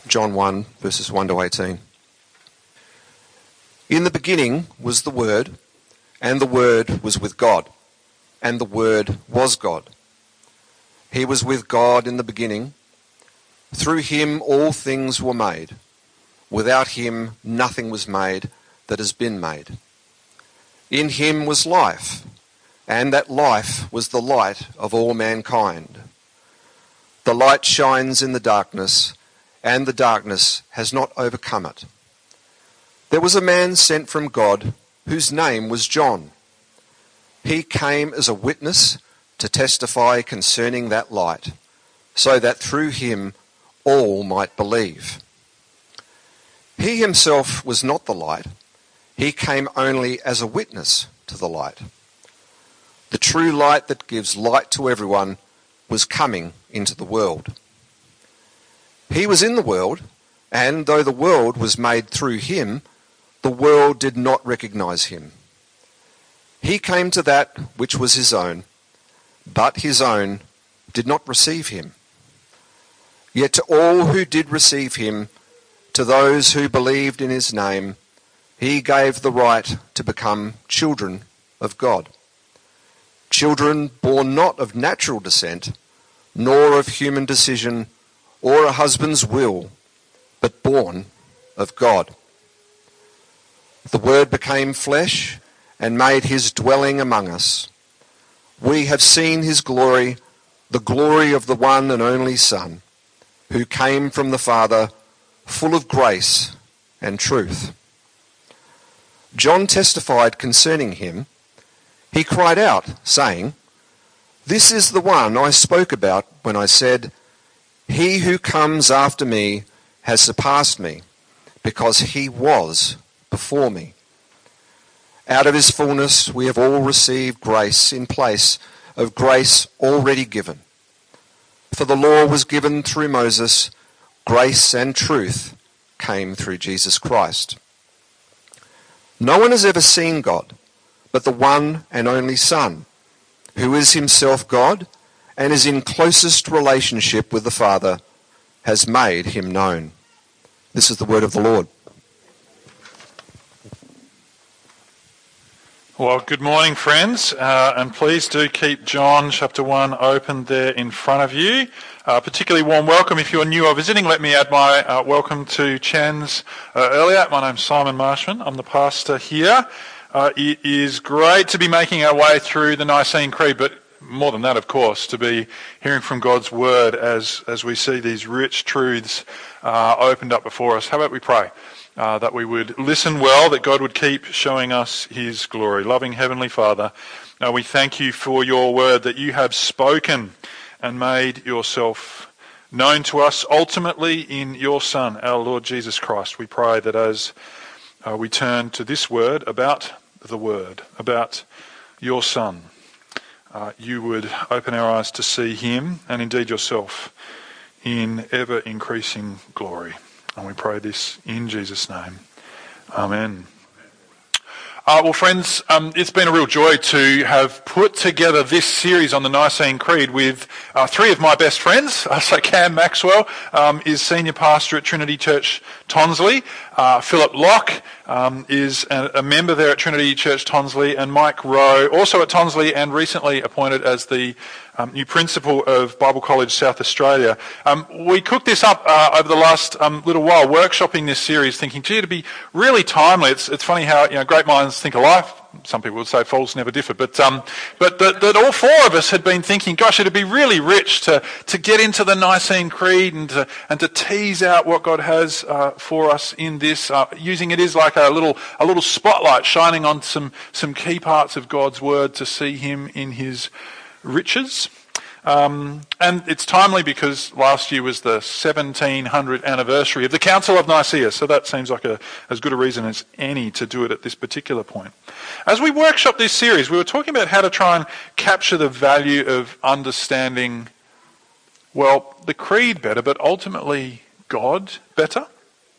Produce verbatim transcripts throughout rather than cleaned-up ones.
John one, verses one to eighteen. In the beginning was the Word, and the Word was with God, and the Word was God. He was with God in the beginning. Through him all things were made. Without him nothing was made that has been made. In him was life, and that life was the light of all mankind. The light shines in the darkness, and the darkness has not overcome it. There was a man sent from God whose name was John. He came as a witness to testify concerning that light, so that through him all might believe. He himself was not the light. He came only as a witness to the light. The true light that gives light to everyone was coming into the world. He was in the world, and though the world was made through him, the world did not recognize him. He came to that which was his own, but his own did not receive him. Yet to all who did receive him, to those who believed in his name, he gave the right to become children of God. Children born not of natural descent, nor of human decision, or a husband's will, but born of God. The Word became flesh and made his dwelling among us. We have seen his glory, the glory of the one and only Son, who came from the Father, full of grace and truth. John testified concerning him. He cried out, saying, "This is the one I spoke about when I said, 'He who comes after me has surpassed me, because he was before me.' Out of his fullness we have all received grace in place of grace already given. For the law was given through Moses, grace and truth came through Jesus Christ. No one has ever seen God, but the one and only Son, who is himself God and is in closest relationship with the Father, has made him known." This is the word of the Lord. Well, good morning, friends, uh, and please do keep John chapter one open there in front of you. Uh, particularly warm welcome if you're new or visiting. Let me add my uh, welcome to Chen's uh, earlier. My name's Simon Marshman. I'm the pastor here. Uh, it is great to be making our way through the Nicene Creed, but more than that, of course, to be hearing from God's Word as, as we see these rich truths uh, opened up before us. How about we pray? Uh, that we would listen well, that God would keep showing us his glory. Loving Heavenly Father, uh, we thank you for your word, that you have spoken and made yourself known to us ultimately in your Son, our Lord Jesus Christ. We pray that as uh, we turn to this word about the Word, about your Son, uh, you would open our eyes to see him and indeed yourself in ever-increasing glory. And we pray this in Jesus' name. Amen. Uh, well, friends, um, it's been a real joy to have put together this series on the Nicene Creed with uh, three of my best friends. Uh, so Cam Maxwell um, is senior pastor at Trinity Church Tonsley. Uh, Philip Locke um, is a, a member there at Trinity Church Tonsley, and Mike Rowe, also at Tonsley and recently appointed as the um, new principal of Bible College South Australia. Um, we cooked this up uh, over the last um, little while, workshopping this series, thinking, gee, it'd be really timely. It's, it's funny how, you know, great minds think alike. Some people would say fools never differ, but um, but that, that all four of us had been thinking, gosh, it'd be really rich to to get into the Nicene Creed and to and to tease out what God has uh, for us in this, uh, using it as like a little a little spotlight shining on some some key parts of God's Word to see Him in His riches. Um, and it's timely because last year was the seventeen hundredth anniversary of the Council of Nicaea, so that seems like a, as good a reason as any to do it at this particular point. As we workshop this series, we were talking about how to try and capture the value of understanding, well, the creed better, but ultimately God better.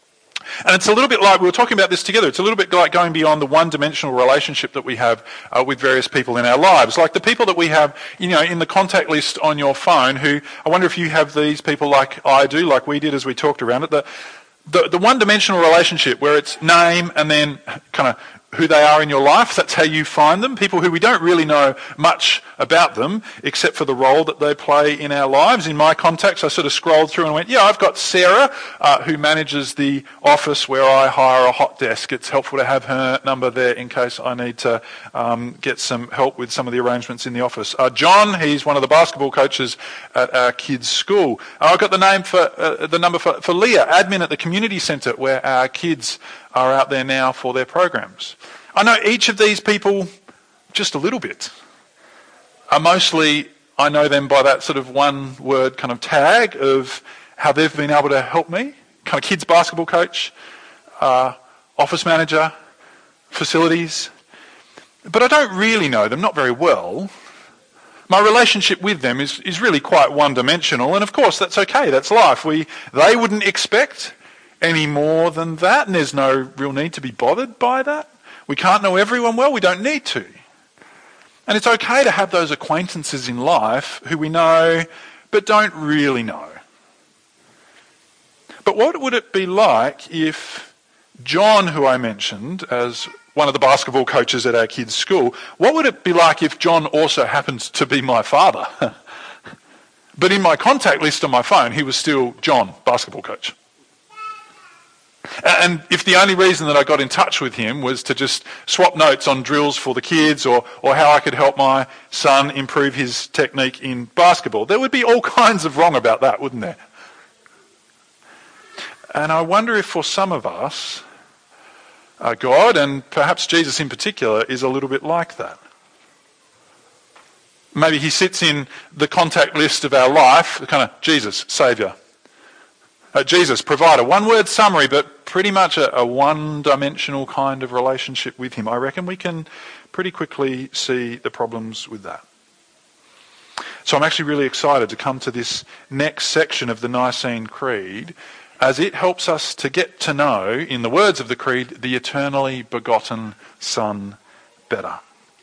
And it's a little bit like, we were talking about this together, it's a little bit like going beyond the one-dimensional relationship that we have uh, with various people in our lives. Like the people that we have, you know, in the contact list on your phone, who, I wonder if you have these people like I do, like we did as we talked around it, the, the, the one-dimensional relationship where it's name and then kind of who they are in your life. That's how you find them. People who we don't really know much about them except for the role that they play in our lives. In my contacts, I sort of scrolled through and went, yeah, I've got Sarah, uh, who manages the office where I hire a hot desk. It's helpful to have her number there in case I need to um, get some help with some of the arrangements in the office. Uh, John, he's one of the basketball coaches at our kids' school. Uh, I've got the name for uh, the number for, for Leah, admin at the community centre where our kids are out there now for their programs. I know each of these people just a little bit. Uh, mostly I know them by that sort of one word kind of tag of how they've been able to help me. Kind of kids basketball coach, uh, office manager, facilities. But I don't really know them, not very well. My relationship with them is, is really quite one-dimensional, and of course that's okay, that's life. We They wouldn't expect any more than that, and there's no real need to be bothered by that. We can't know everyone well, we don't need to. And it's okay to have those acquaintances in life who we know but don't really know. But what would it be like if John, who I mentioned as one of the basketball coaches at our kids' school, what would it be like if John also happens to be my father? But in my contact list on my phone, he was still John, basketball coach. And if the only reason that I got in touch with him was to just swap notes on drills for the kids or, or how I could help my son improve his technique in basketball, there would be all kinds of wrong about that, wouldn't there? And I wonder if for some of us, uh, God, and perhaps Jesus in particular, is a little bit like that. Maybe he sits in the contact list of our life, kind of Jesus, Saviour. Uh, Jesus, provider. One word summary, but pretty much a, a one-dimensional kind of relationship with him. I reckon we can pretty quickly see the problems with that. So I'm actually really excited to come to this next section of the Nicene Creed, as it helps us to get to know, in the words of the Creed, the eternally begotten Son better.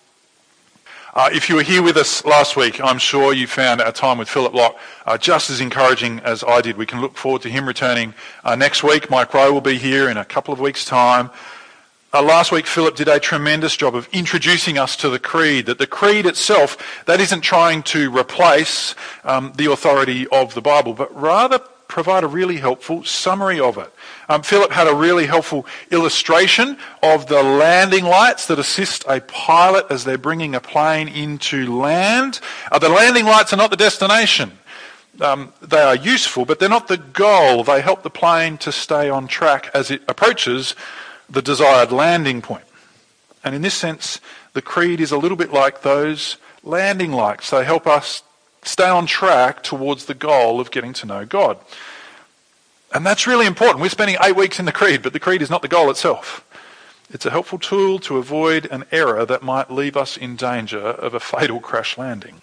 Uh, if you were here with us last week, I'm sure you found our time with Philip Locke uh, just as encouraging as I did. We can look forward to him returning uh, next week. Mike Rowe will be here in a couple of weeks' time. Uh, last week, Philip did a tremendous job of introducing us to the Creed, that the Creed itself, that isn't trying to replace um, the authority of the Bible, but rather provide a really helpful summary of it. Um, Philip had a really helpful illustration of the landing lights that assist a pilot as they're bringing a plane into land. Uh, the landing lights are not the destination. Um, they are useful, but they're not the goal. They help the plane to stay on track as it approaches the desired landing point. And in this sense, the Creed is a little bit like those landing lights. They help us stay on track towards the goal of getting to know God. And that's really important. We're spending eight weeks in the Creed, but the Creed is not the goal itself. It's a helpful tool to avoid an error that might leave us in danger of a fatal crash landing.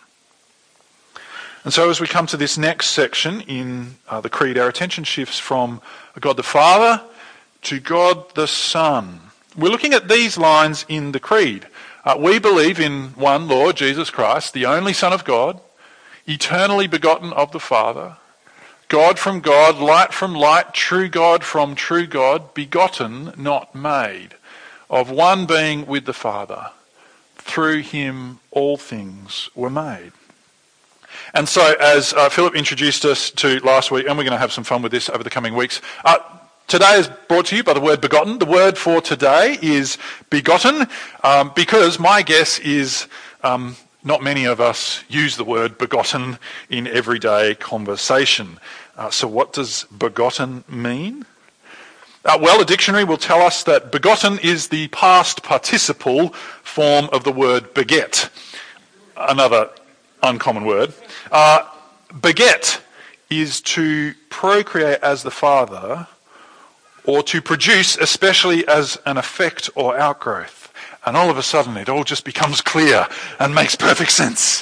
And so as we come to this next section in uh, the Creed, our attention shifts from God the Father to God the Son. We're looking at these lines in the Creed. Uh, we believe in one Lord, Jesus Christ, the only Son of God, eternally begotten of the Father, God from God, light from light, true God from true God, begotten, not made, of one being with the Father. Through him all things were made. And so as uh, Philip introduced us to last week, and we're going to have some fun with this over the coming weeks, uh, today is brought to you by the word begotten. The word for today is begotten, um, because my guess is um, not many of us use the word begotten in everyday conversation. Uh, so what does begotten mean? Uh, well, a dictionary will tell us that begotten is the past participle form of the word beget, another uncommon word. Uh, beget is to procreate as the father, or to produce, especially as an effect or outgrowth. And all of a sudden it all just becomes clear and makes perfect sense.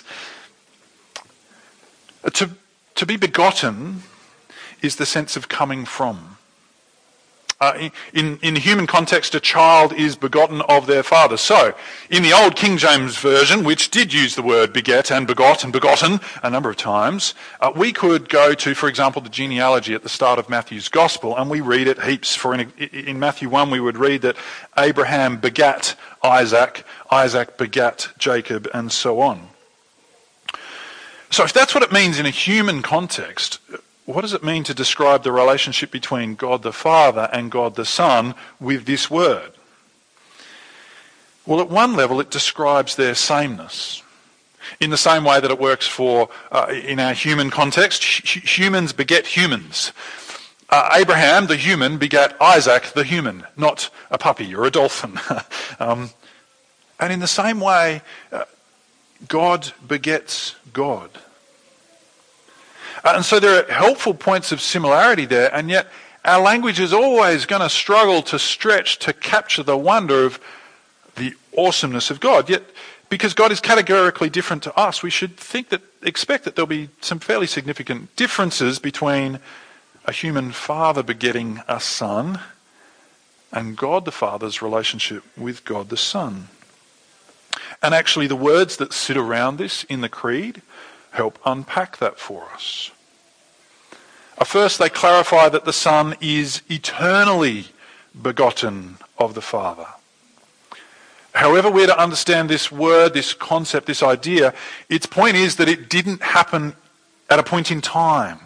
To, to be begotten is the sense of coming from. Uh, in, in the human context, a child is begotten of their father. So, in the old King James Version, which did use the word beget and begot and begotten a number of times, uh, we could go to, for example, the genealogy at the start of Matthew's Gospel, and we read it heaps. For in, in Matthew one, we would read that Abraham begat Isaac, Isaac begat Jacob, and so on. So if that's what it means in a human context, what does it mean to describe the relationship between God the Father and God the Son with this word? Well, at one level, it describes their sameness. In the same way that it works for, uh, in our human context, h- humans beget humans. Uh, Abraham, the human, begat Isaac, the human, not a puppy or a dolphin. um, and in the same way, uh, God begets God. Uh, and so there are helpful points of similarity there, and yet our language is always going to struggle to stretch to capture the wonder of the awesomeness of God. Yet, because God is categorically different to us, we should think that, expect that there'll be some fairly significant differences between a human father begetting a son and God the Father's relationship with God the Son. And actually the words that sit around this in the Creed help unpack that for us. First, they clarify that the Son is eternally begotten of the Father. However we're to understand this word, this concept, this idea, its point is that it didn't happen at a point in time.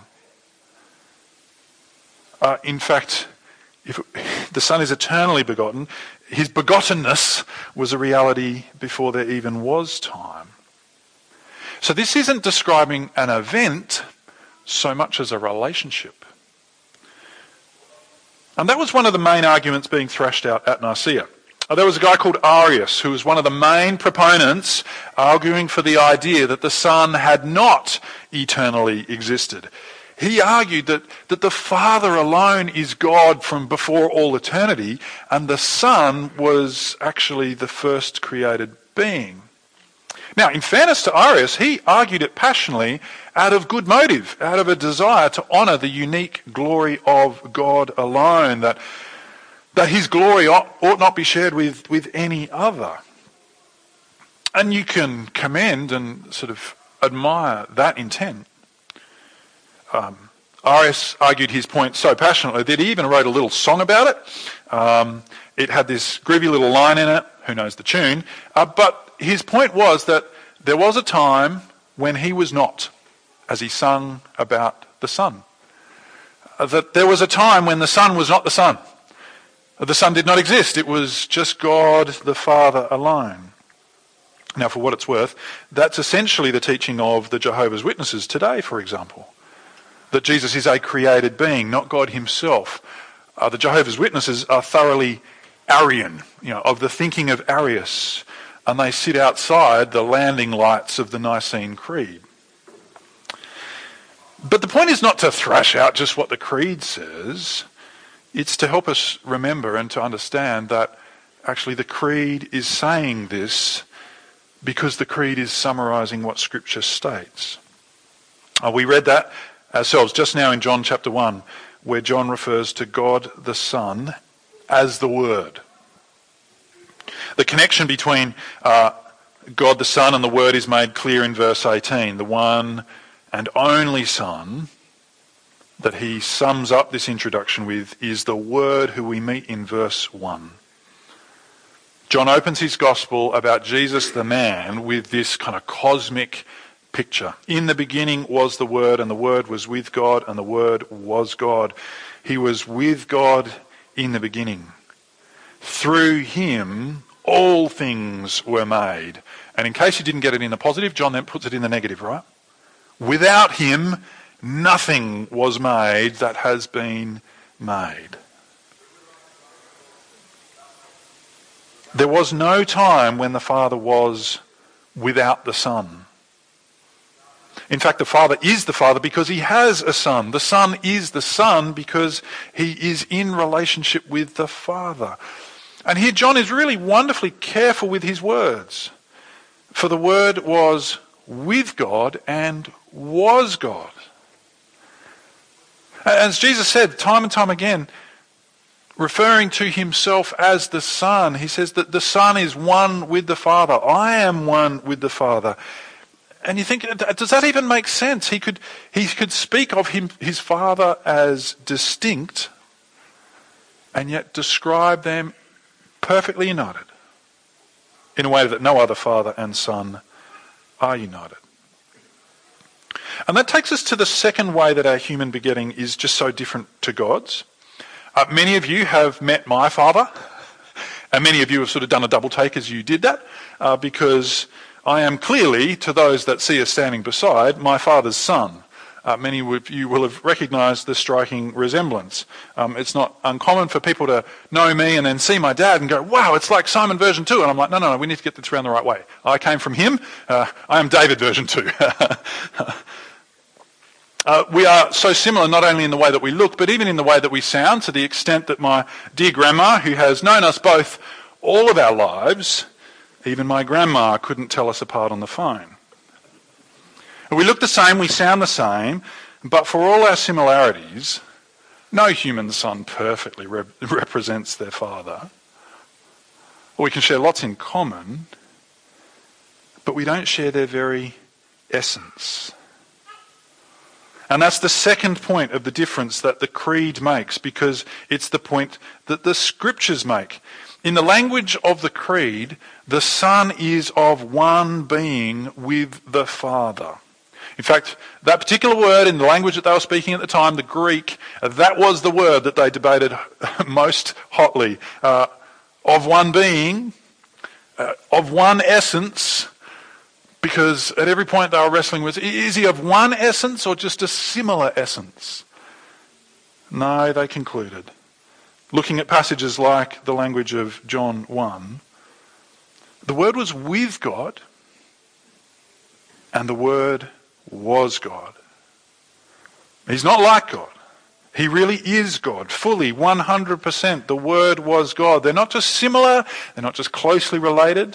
Uh, in fact, if the Son is eternally begotten, his begottenness was a reality before there even was time. So this isn't describing an event so much as a relationship. And that was one of the main arguments being thrashed out at Nicaea. Uh, there was a guy called Arius who was one of the main proponents arguing for the idea that the Son had not eternally existed. He argued that, that the Father alone is God from before all eternity, and the Son was actually the first created being. Now, in fairness to Arius, he argued it passionately out of good motive, out of a desire to honour the unique glory of God alone, that, that his glory ought, ought not be shared with, with any other. And you can commend and sort of admire that intent. Um, Arius argued his point so passionately that he even wrote a little song about it. Um, it had this groovy little line in it, who knows the tune, uh, but his point was that there was a time when he was not, as he sung about the Son. Uh, that there was a time when the Son was not the Son. Uh, the Son did not exist. It was just God the Father alone. Now, for what it's worth, that's essentially the teaching of the Jehovah's Witnesses today, for example. That Jesus is a created being, not God himself. Uh, the Jehovah's Witnesses are thoroughly Arian, you know, of the thinking of Arius. And they sit outside the landing lights of the Nicene Creed. But the point is not to thrash out just what the Creed says. It's to help us remember and to understand that actually the Creed is saying this because the Creed is summarising what Scripture states. Uh, we read that ourselves just now in John chapter one, where John refers to God the Son as the Word. The connection between uh, God the Son and the Word is made clear in verse eighteen. The one and only Son that he sums up this introduction with is the Word who we meet in verse one. John opens his Gospel about Jesus the man with this kind of cosmic picture. In the beginning was the Word, and the Word was with God, and the Word was God. He was with God in the beginning. Through him all things were made. And in case you didn't get it in the positive, John then puts it in the negative, right? Without him, nothing was made that has been made. There was no time when the Father was without the Son. In fact, the Father is the Father because he has a Son. The Son is the Son because he is in relationship with the Father. And here John is really wonderfully careful with his words. For the Word was with God and was God. As Jesus said time and time again, referring to himself as the Son. He says that the Son is one with the Father. I am one with the Father. And you think, does that even make sense? He could he could speak of him, his Father as distinct and yet describe them perfectly united in a way that no other Father and Son are united. And that takes us to the second way that our human begetting is just so different to God's. Uh, many of you have met my father, and many of you have sort of done a double take as you did that, uh, because I am clearly, to those that see us standing beside, my father's son. Uh, many of you will have recognised the striking resemblance. Um, it's not uncommon for people to know me and then see my dad and go, wow, it's like Simon version two. And I'm like, no, no, no, we need to get this around the right way. I came from him. Uh, I am David version two. Uh, we are so similar not only in the way that we look, but even in the way that we sound, to the extent that my dear grandma, who has known us both all of our lives, even my grandma couldn't tell us apart on the phone. We look the same, we sound the same, but for all our similarities, no human son perfectly rep- represents their father. We can share lots in common, but we don't share their very essence. And that's the second point of the difference that the Creed makes, because it's the point that the Scriptures make. In the language of the Creed, the Son is of one being with the Father. In fact, that particular word in the language that they were speaking at the time, the Greek, that was the word that they debated most hotly. Uh, of one being, uh, of one essence. Because at every point they were wrestling with, is he of one essence or just a similar essence? No, they concluded, looking at passages like the language of John one, the Word was with God and the Word was God. He's not like God. He really is God, fully, one hundred percent. The Word was God. They're not just similar, they're not just closely related.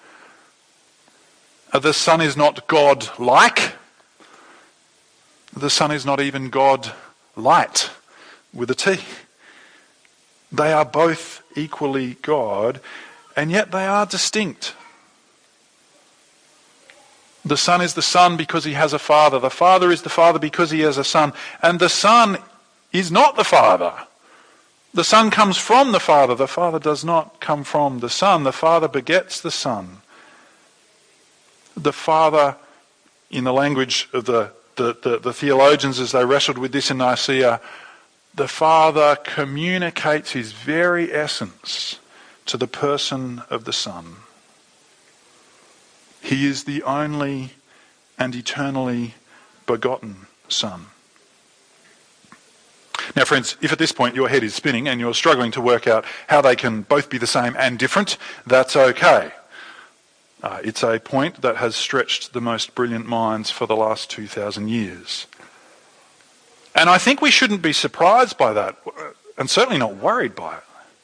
The Son is not God-like. The Son is not even God-light with a T. They are both equally God, and yet they are distinct. The Son is the Son because he has a Father. The Father is the Father because he has a Son. And the Son is not the Father. The Son comes from the Father. The Father does not come from the Son. The Father begets the Son. The Father, in the language of the, the, the, the theologians as they wrestled with this in Nicaea, the Father communicates his very essence to the person of the Son. He is the only and eternally begotten Son. Now, friends, if at this point your head is spinning and you're struggling to work out how they can both be the same and different, that's okay. Uh, it's a point that has stretched the most brilliant minds for the last two thousand years. And I think we shouldn't be surprised by that, and certainly not worried by it.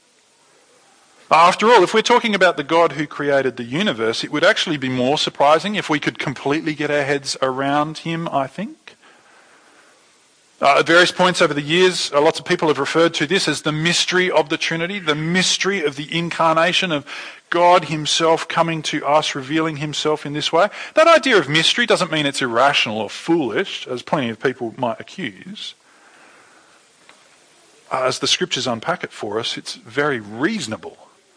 After all, if we're talking about the God who created the universe, it would actually be more surprising if we could completely get our heads around him, I think. Uh, at various points over the years, uh, lots of people have referred to this as the mystery of the Trinity, the mystery of the incarnation of God himself coming to us, revealing himself in this way. That idea of mystery doesn't mean it's irrational or foolish, as plenty of people might accuse. Uh, as the Scriptures unpack it for us, it's very reasonable.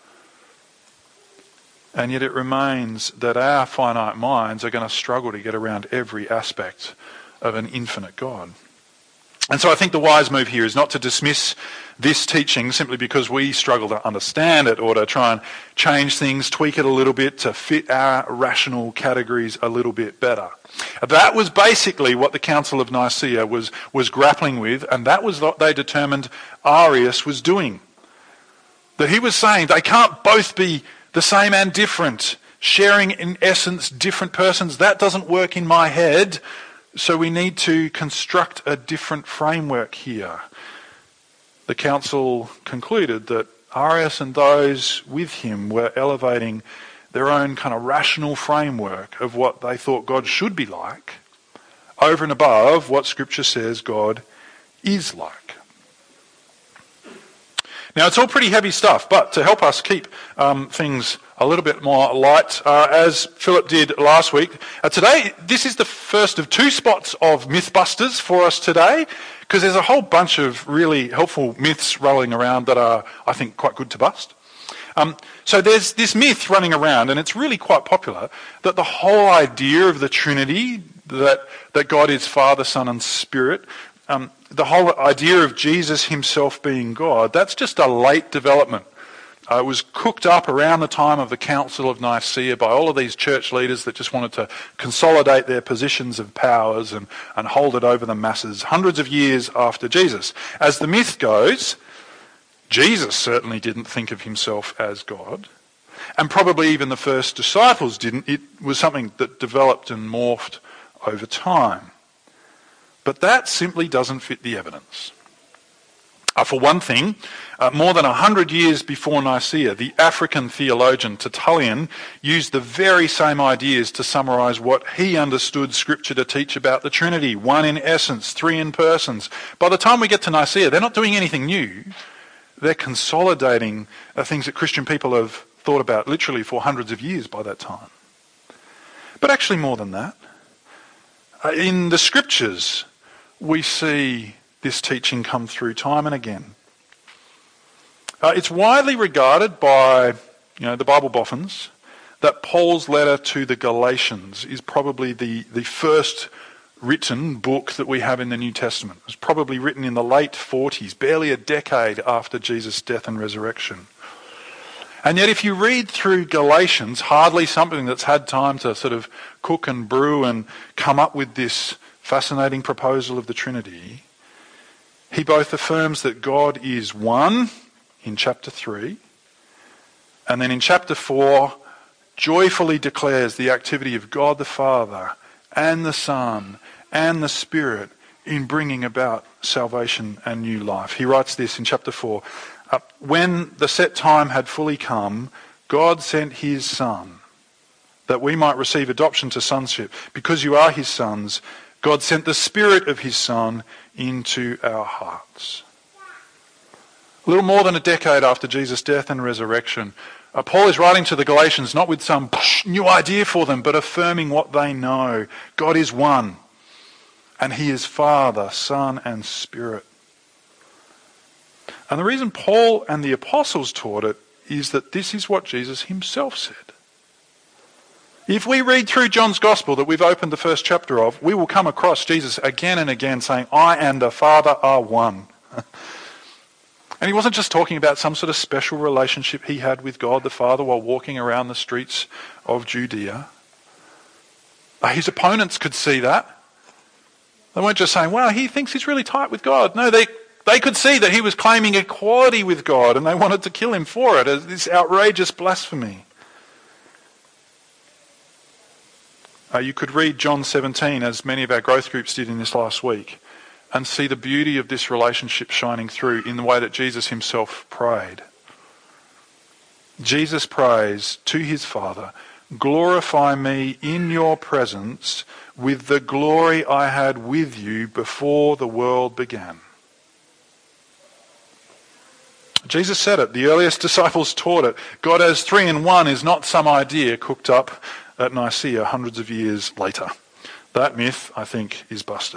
And yet it remains that our finite minds are going to struggle to get around every aspect of an infinite God. And so I think the wise move here is not to dismiss this teaching simply because we struggle to understand it or to try and change things, tweak it a little bit to fit our rational categories a little bit better. That was basically what the Council of Nicaea was, was grappling with, and that was what they determined Arius was doing. That he was saying they can't both be the same and different, sharing in essence different persons. That doesn't work in my head. So we need to construct a different framework here. The council concluded that Arius and those with him were elevating their own kind of rational framework of what they thought God should be like over and above what Scripture says God is like. Now, it's all pretty heavy stuff, but to help us keep um, things a little bit more light, uh, as Philip did last week, uh, today, this is the first of two spots of Mythbusters for us today, because there's a whole bunch of really helpful myths rolling around that are, I think, quite good to bust. Um, so there's this myth running around, and it's really quite popular, that the whole idea of the Trinity, that, that God is Father, Son and Spirit, um, the whole idea of Jesus himself being God, that's just a late development. Uh, it was cooked up around the time of the Council of Nicaea by all of these church leaders that just wanted to consolidate their positions of powers and, and hold it over the masses hundreds of years after Jesus. As the myth goes, Jesus certainly didn't think of himself as God, and probably even the first disciples didn't. It was something that developed and morphed over time. But that simply doesn't fit the evidence. Uh, for one thing, uh, more than a hundred years before Nicaea, the African theologian Tertullian used the very same ideas to summarise what he understood Scripture to teach about the Trinity, one in essence, three in persons. By the time we get to Nicaea, they're not doing anything new. They're consolidating uh, things that Christian people have thought about literally for hundreds of years by that time. But actually more than that. Uh, in the Scriptures, we see this teaching come through time and again. Uh, it's widely regarded by, you know, the Bible boffins that Paul's letter to the Galatians is probably the, the first written book that we have in the New Testament. It was probably written in the late forties, barely a decade after Jesus' death and resurrection. And yet if you read through Galatians, hardly something that's had time to sort of cook and brew and come up with this fascinating proposal of the Trinity, he both affirms that God is one in chapter three, and then in chapter four joyfully declares the activity of God the Father and the Son and the Spirit in bringing about salvation and new life. He writes this in chapter four. Uh, when the set time had fully come, God sent his Son, that we might receive adoption to sonship. Because you are his sons, God sent the Spirit of his Son into our hearts. A little more than a decade after Jesus' death and resurrection, uh, Paul is writing to the Galatians not with some new idea for them, but affirming what they know. God is one, and he is Father, Son and Spirit. And the reason Paul and the apostles taught it is that this is what Jesus himself said. If we read through John's Gospel that we've opened the first chapter of, we will come across Jesus again and again saying, I and the Father are one. And he wasn't just talking about some sort of special relationship he had with God the Father while walking around the streets of Judea. His opponents could see that. They weren't just saying, wow, he thinks he's really tight with God. No, they They could see that he was claiming equality with God and they wanted to kill him for it, as this outrageous blasphemy. Uh, you could read John seventeen, as many of our growth groups did in this last week, and see the beauty of this relationship shining through in the way that Jesus himself prayed. Jesus prays to his Father, glorify me in your presence with the glory I had with you before the world began. Jesus said it. The earliest disciples taught it. God as three in one is not some idea cooked up at Nicaea hundreds of years later. That myth, I think, is busted.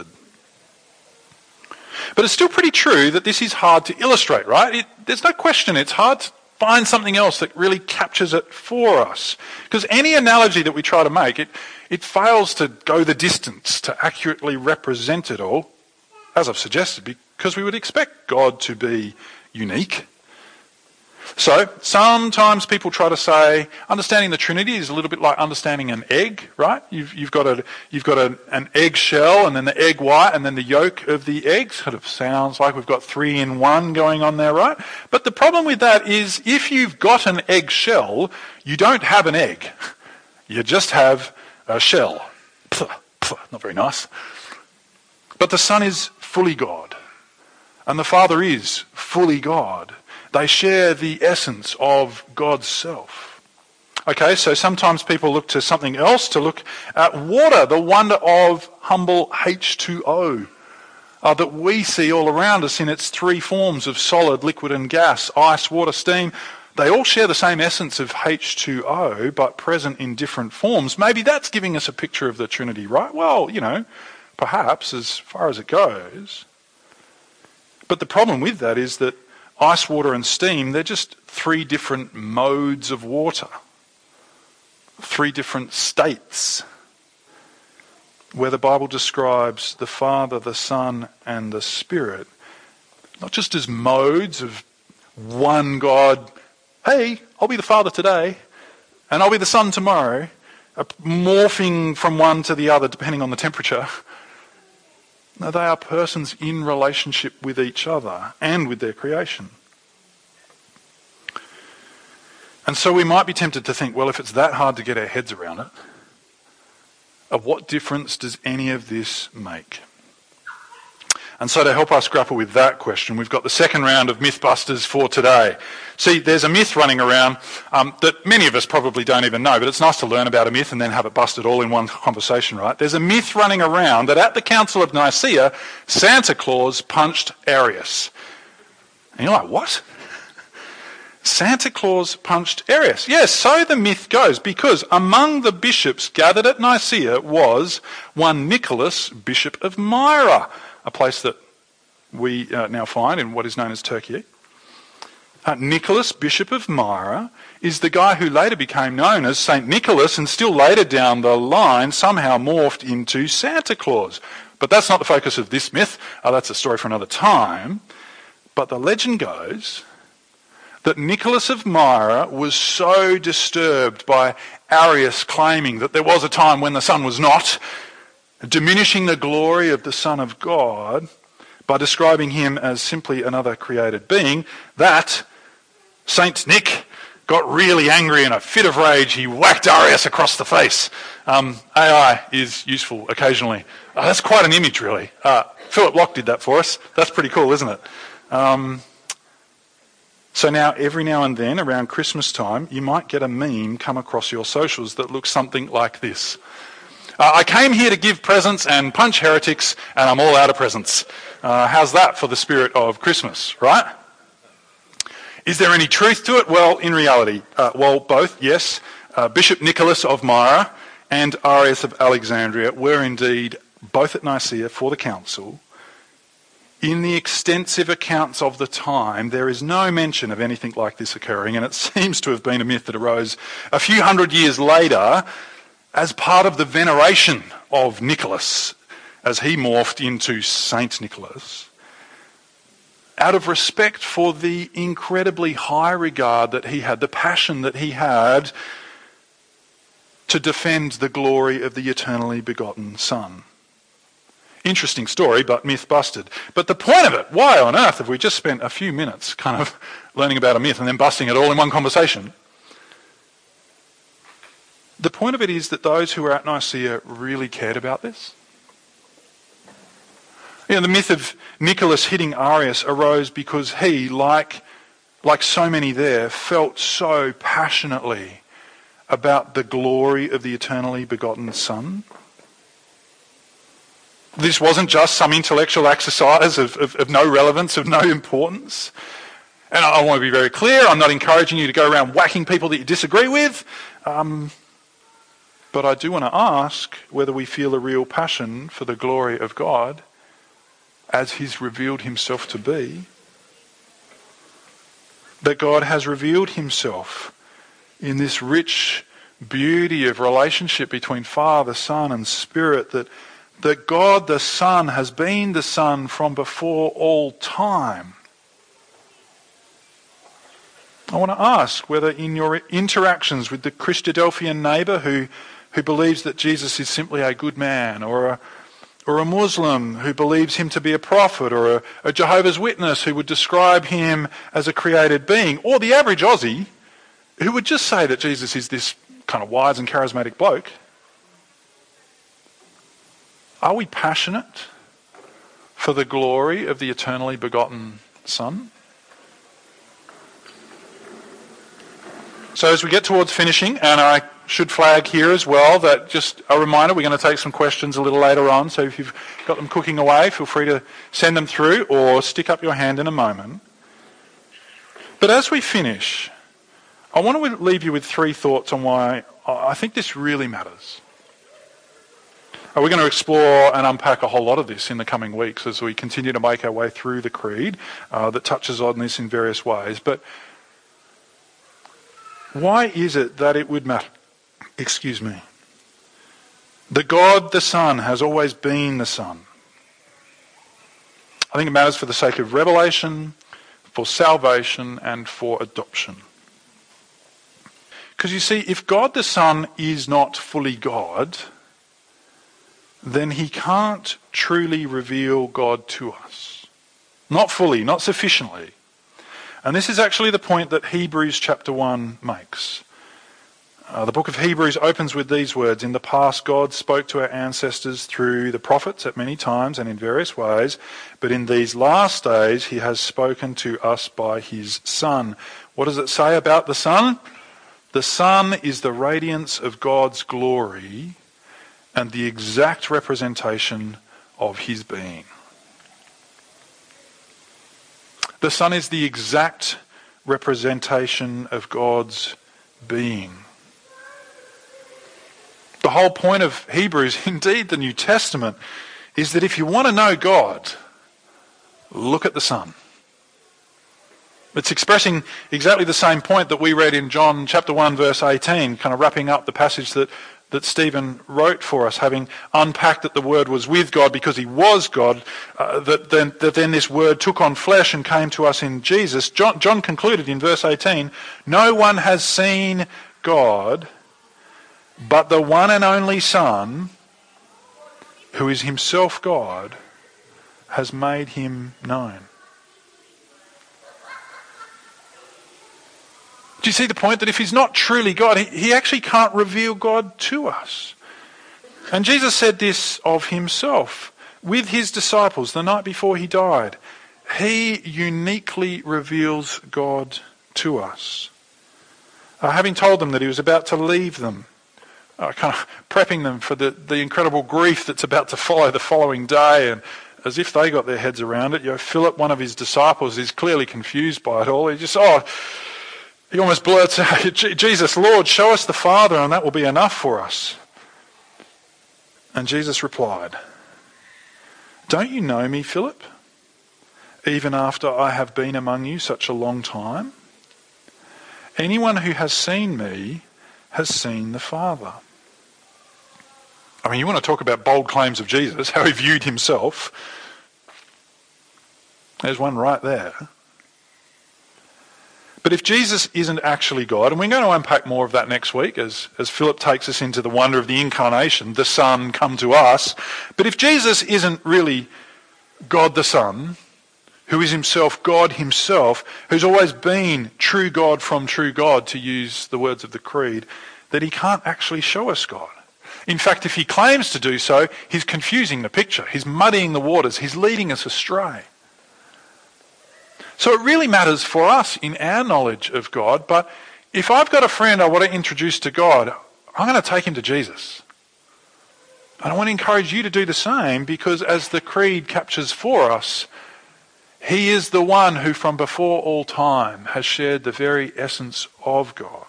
But it's still pretty true that this is hard to illustrate, right? It, there's no question it's hard to find something else that really captures it for us. Because any analogy that we try to make, it, it fails to go the distance to accurately represent it all, as I've suggested, because we would expect God to be unique. So sometimes people try to say understanding the Trinity is a little bit like understanding an egg, right? You've, you've got a you've got a, an egg shell and then the egg white and then the yolk of the egg. Sort of sounds like we've got three in one going on there, right? But the problem with that is if you've got an egg shell, you don't have an egg. You just have a shell. Not very nice. But the Son is fully God. And the Father is fully God. They share the essence of God's self. Okay, so sometimes people look to something else, to look at water, the wonder of humble H two O. uh, that we see all around us in its three forms of solid, liquid and gas, ice, water, steam. They all share the same essence of H two O, but present in different forms. Maybe that's giving us a picture of the Trinity, right? Well, you know, perhaps as far as it goes. But the problem with that is that ice, water and steam, they're just three different modes of water. Three different states where the Bible describes the Father, the Son and the Spirit, not just as modes of one God, hey, I'll be the Father today and I'll be the Son tomorrow, morphing from one to the other depending on the temperature. No, they are persons in relationship with each other and with their creation. And so we might be tempted to think, well, if it's that hard to get our heads around it, of what difference does any of this make? And so to help us grapple with that question, we've got the second round of Mythbusters for today. See, there's a myth running around um, that many of us probably don't even know, but it's nice to learn about a myth and then have it busted all in one conversation, right? There's a myth running around that at the Council of Nicaea, Santa Claus punched Arius. And you're like, what? Santa Claus punched Arius. Yes, so the myth goes, because among the bishops gathered at Nicaea was one Nicholas, Bishop of Myra, a place that we uh, now find in what is known as Turkey. Uh, Nicholas, Bishop of Myra, is the guy who later became known as Saint Nicholas and still later down the line somehow morphed into Santa Claus. But that's not the focus of this myth. Uh, that's a story for another time. But the legend goes that Nicholas of Myra was so disturbed by Arius claiming that there was a time when the sun was not, diminishing the glory of the Son of God by describing him as simply another created being, that Saint Nick got really angry in a fit of rage. He whacked Arius across the face. Um, A I is useful occasionally. Uh, that's quite an image, really. Uh, Philip Locke did that for us. That's pretty cool, isn't it? Um, so now, every now and then, around Christmas time, you might get a meme come across your socials that looks something like this. Uh, I came here to give presents and punch heretics, and I'm all out of presents. Uh, how's that for the spirit of Christmas, right? Is there any truth to it? Well, in reality, uh, well, both, yes. Uh, Bishop Nicholas of Myra and Arius of Alexandria were indeed both at Nicaea for the council. In the extensive accounts of the time, there is no mention of anything like this occurring, and it seems to have been a myth that arose a few hundred years later as part of the veneration of Nicholas as he morphed into Saint Nicholas, out of respect for the incredibly high regard that he had, the passion that he had to defend the glory of the eternally begotten Son. Interesting story, but myth busted. But the point of it, why on earth have we just spent a few minutes kind of learning about a myth and then busting it all in one conversation? The point of it is that those who were at Nicaea really cared about this. You know, the myth of Nicholas hitting Arius arose because he, like, like so many there, felt so passionately about the glory of the eternally begotten Son. This wasn't just some intellectual exercise of, of, of no relevance, of no importance. And I, I want to be very clear, I'm not encouraging you to go around whacking people that you disagree with. Um, but I do want to ask whether we feel a real passion for the glory of God as he's revealed himself to be. That God has revealed himself in this rich beauty of relationship between Father, Son and Spirit, that that God the Son has been the Son from before all time. I want to ask whether in your interactions with the Christadelphian neighbour who, who believes that Jesus is simply a good man, or a, or a Muslim who believes him to be a prophet, or a, a Jehovah's Witness who would describe him as a created being, or the average Aussie who would just say that Jesus is this kind of wise and charismatic bloke, are we passionate for the glory of the eternally begotten Son? So as we get towards finishing, and I should flag here as well that just a reminder, we're going to take some questions a little later on, so if you've got them cooking away, feel free to send them through or stick up your hand in a moment. But as we finish, I want to leave you with three thoughts on why I think this really matters. We're going to explore and unpack a whole lot of this in the coming weeks as we continue to make our way through the Creed uh, that touches on this in various ways. But why is it that it would matter, excuse me, that God the Son has always been the Son? I think it matters for the sake of revelation, for salvation, and for adoption. Because you see, if God the Son is not fully God, then he can't truly reveal God to us. Not fully, not sufficiently. And this is actually the point that Hebrews chapter one makes. Uh, the book of Hebrews opens with these words: "In the past God spoke to our ancestors through the prophets at many times and in various ways, but in these last days he has spoken to us by his Son." What does it say about the Son? The Son is the radiance of God's glory and the exact representation of his being. The Son is the exact representation of God's being. The whole point of Hebrews, indeed the New Testament, is that if you want to know God, look at the Son. It's expressing exactly the same point that we read in John chapter one verse eighteen, kind of wrapping up the passage that that Stephen wrote for us, having unpacked that the Word was with God because he was God, uh, that, then, that then this Word took on flesh and came to us in Jesus. John, John concluded in verse eighteen, "No one has seen God, but the one and only Son, who is himself God, has made him known." Do you see the point? That if he's not truly God, he, he actually can't reveal God to us. And Jesus said this of himself with his disciples the night before he died. He uniquely reveals God to us. Uh, having told them that he was about to leave them, uh, kind of prepping them for the, the incredible grief that's about to follow the following day, and as if they got their heads around it, you know, Philip, one of his disciples, is clearly confused by it all. He just, oh... He almost blurts out, "Jesus, Lord, show us the Father and that will be enough for us." And Jesus replied, "Don't you know me, Philip, even after I have been among you such a long time? Anyone who has seen me has seen the Father." I mean, you want to talk about bold claims of Jesus, how he viewed himself. There's one right there. But if Jesus isn't actually God, and we're going to unpack more of that next week as, as Philip takes us into the wonder of the incarnation, the Son come to us. But if Jesus isn't really God the Son, who is himself God himself, who's always been true God from true God, to use the words of the Creed, then he can't actually show us God. In fact, if he claims to do so, he's confusing the picture. He's muddying the waters. He's leading us astray. So it really matters for us in our knowledge of God, but if I've got a friend I want to introduce to God, I'm going to take him to Jesus. And I want to encourage you to do the same, because as the Creed captures for us, he is the one who from before all time has shared the very essence of God.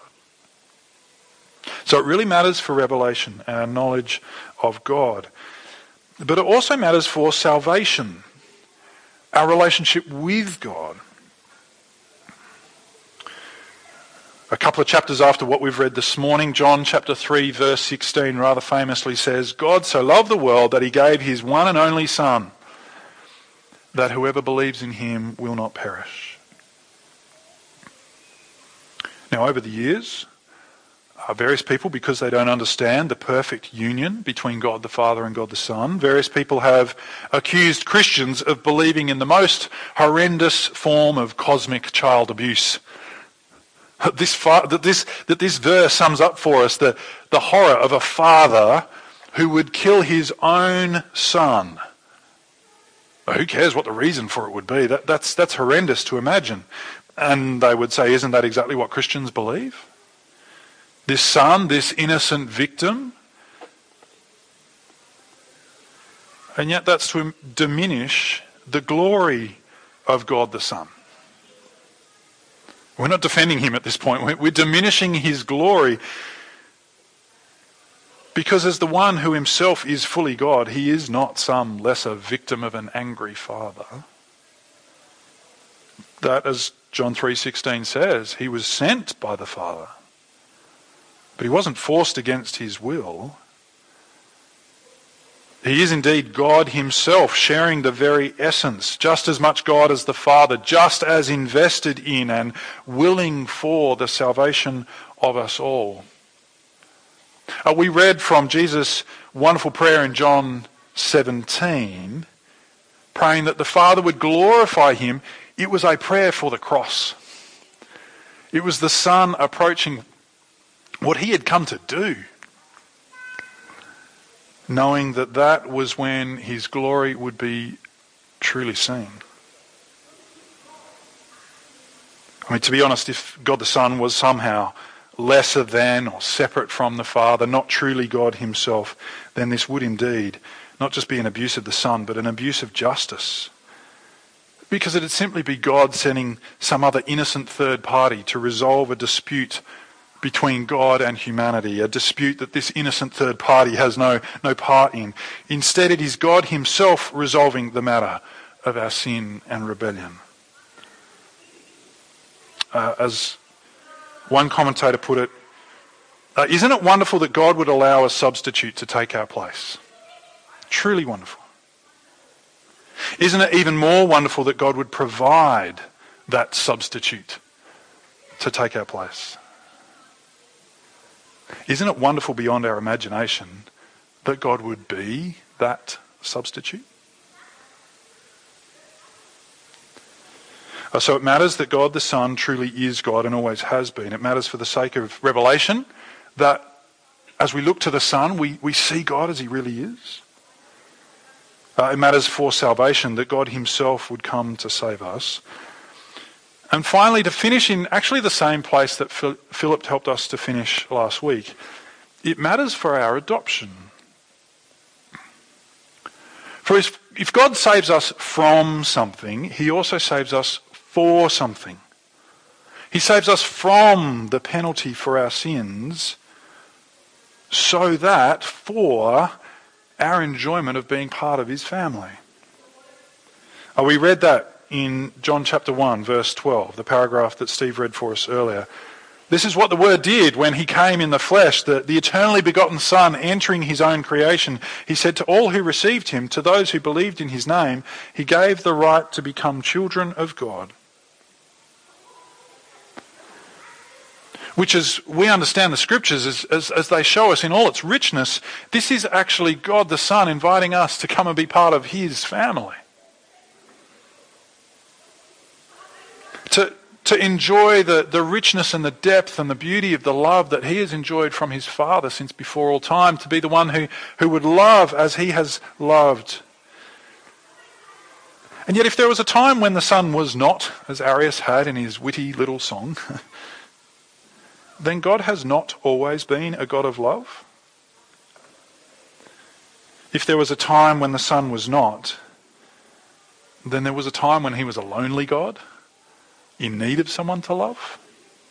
So it really matters for revelation, our knowledge of God. But it also matters for salvation, our relationship with God. A couple of chapters after what we've read this morning, John chapter three verse sixteen rather famously says, "God so loved the world that he gave his one and only Son, that whoever believes in him will not perish." Now over the years, uh, various people, because they don't understand the perfect union between God the Father and God the Son, various people have accused Christians of believing in the most horrendous form of cosmic child abuse. This, fa- that, this, that this verse sums up for us the, the horror of a father who would kill his own son. Well, who cares what the reason for it would be? That, that's, that's horrendous to imagine. And they would say, isn't that exactly what Christians believe? This son, this innocent victim. And yet that's to diminish the glory of God the Son. We're not defending him at this point. We're diminishing his glory. Because as the one who himself is fully God, he is not some lesser victim of an angry father. That, as John three sixteen says, he was sent by the Father. But he wasn't forced against his will. He is indeed God himself, sharing the very essence, just as much God as the Father, just as invested in and willing for the salvation of us all. Uh, we read from Jesus' wonderful prayer in John seventeen, praying that the Father would glorify him. It was a prayer for the cross. It was the Son approaching what he had come to do, knowing that that was when his glory would be truly seen. I mean, to be honest, if God the Son was somehow lesser than or separate from the Father, not truly God himself, then this would indeed not just be an abuse of the Son, but an abuse of justice. Because it would simply be God sending some other innocent third party to resolve a dispute between God and humanity, a dispute that this innocent third party has no, no part in. Instead, it is God himself resolving the matter of our sin and rebellion. Uh, as one commentator put it, uh, isn't it wonderful that God would allow a substitute to take our place? Truly wonderful. Isn't it even more wonderful that God would provide that substitute to take our place? Isn't it wonderful beyond our imagination that God would be that substitute? Uh, so it matters that God the Son truly is God and always has been. It matters for the sake of revelation that as we look to the Son, we, we see God as he really is. Uh, it matters for salvation that God himself would come to save us. And finally, to finish in actually the same place that Philip helped us to finish last week, it matters for our adoption. For if, if God saves us from something, he also saves us for something. He saves us from the penalty for our sins so that for our enjoyment of being part of his family. Oh, we read that in John chapter one, verse twelve, the paragraph that Steve read for us earlier. This is what the Word did when he came in the flesh, the, the eternally begotten Son entering his own creation. He said to all who received him, to those who believed in his name, he gave the right to become children of God. Which, as we understand the scriptures, as, as, as they show us in all its richness, this is actually God the Son inviting us to come and be part of his family. To, to enjoy the, the richness and the depth and the beauty of the love that he has enjoyed from his Father since before all time, to be the one who, who would love as he has loved. And yet if there was a time when the Son was not, as Arius had in his witty little song, then God has not always been a God of love. If there was a time when the Son was not, then there was a time when he was a lonely God, in need of someone to love.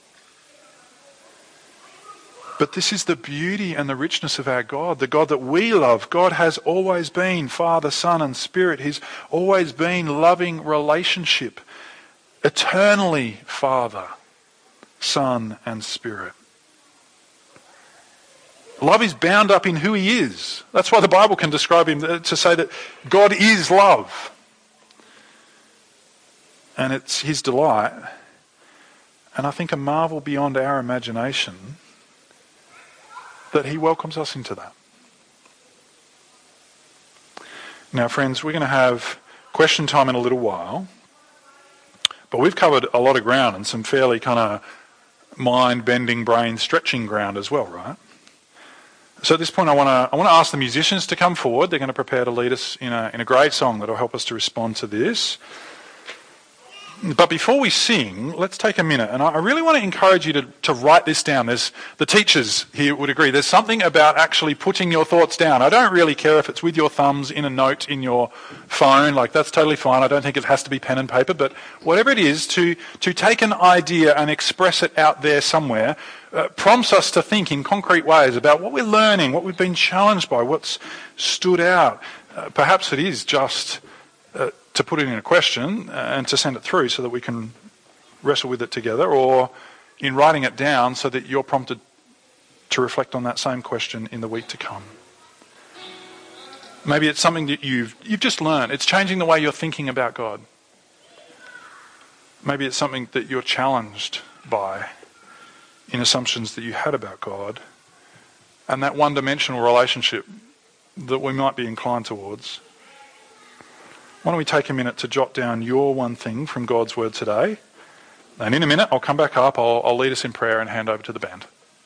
But this is the beauty and the richness of our God, the God that we love. God has always been Father, Son and Spirit. He's always been loving relationship, eternally Father, Son and Spirit. Love is bound up in who he is. That's why the Bible can describe him to say that God is love. And it's his delight, and I think a marvel beyond our imagination, that he welcomes us into that. Now, friends, we're going to have question time in a little while, but we've covered a lot of ground and some fairly kind of mind-bending, brain-stretching ground as well, right? So at this point, I want to I want to ask the musicians to come forward. They're going to prepare to lead us in a in a great song that will help us to respond to this. But before we sing, let's take a minute, and I really want to encourage you to, to write this down. There's, the teachers here would agree, there's something about actually putting your thoughts down. I don't really care if it's with your thumbs in a note in your phone, like that's totally fine. I don't think it has to be pen and paper, but whatever it is, to, to take an idea and express it out there somewhere uh, prompts us to think in concrete ways about what we're learning, what we've been challenged by, what's stood out. Uh, perhaps it is just uh, to put it in a question and to send it through so that we can wrestle with it together, or in writing it down so that you're prompted to reflect on that same question in the week to come. Maybe it's something that you've you've just learned. It's changing the way you're thinking about God. Maybe it's something that you're challenged by in assumptions that you had about God, and that one-dimensional relationship that we might be inclined towards. Why don't we take a minute to jot down your one thing from God's word today? And in a minute, I'll come back up, I'll, I'll lead us in prayer and hand over to the band.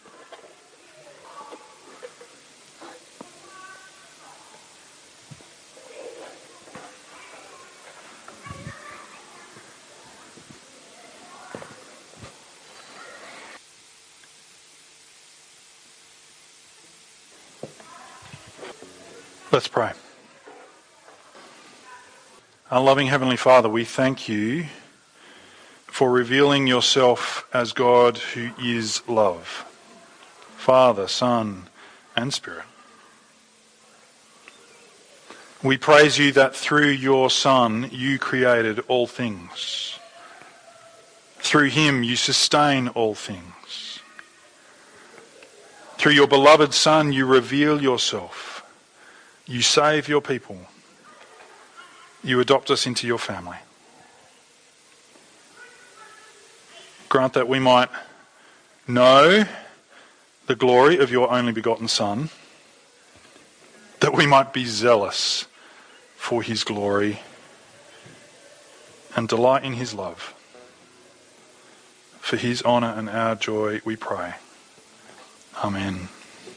Let's pray. Our loving Heavenly Father, we thank you for revealing yourself as God who is love, Father, Son, and Spirit. We praise you that through your Son you created all things. Through him you sustain all things. Through your beloved Son you reveal yourself. You save your people. You adopt us into your family. Grant that we might know the glory of your only begotten Son, that we might be zealous for his glory and delight in his love. For his honour and our joy we pray. Amen.